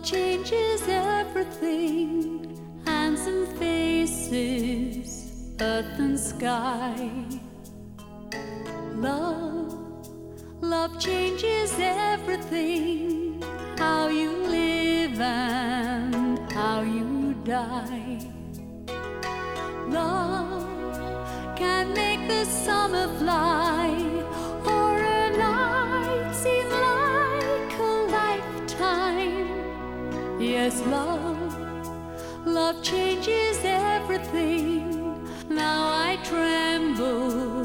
changes everything. Handsome faces, earth and sky. Love changes everything. How you live and how you die. Love can make the summer fly, or a night seem like a lifetime. Yes, love changes everything. Now I tremble